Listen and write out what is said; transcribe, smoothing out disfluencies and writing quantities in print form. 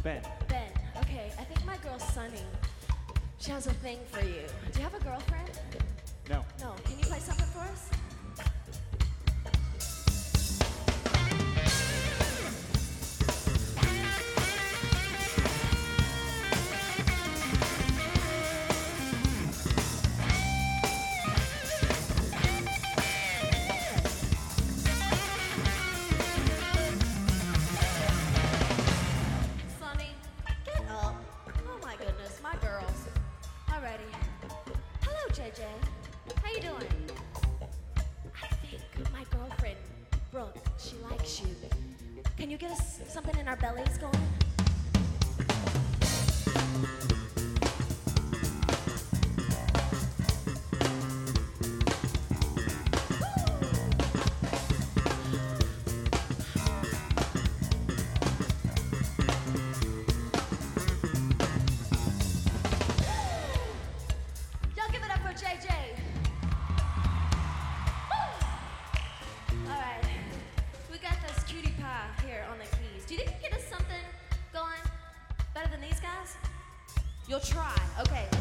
Ben. Ben, okay, I think my girl Sunny, she has a thing for you. Do you have a girlfriend? No. No. Can you play something for us? Sunny, get up. Oh my goodness, my girls. Alrighty. Hello, JJ. How you doing? I think my girlfriend, Brooke, she likes you. Can you get us something in our bellies going? Y'all give it up for JJ. Woo! All right, we got this cutie pie here on the keys. Do you think you can get us something going better than these guys? You'll try. Okay,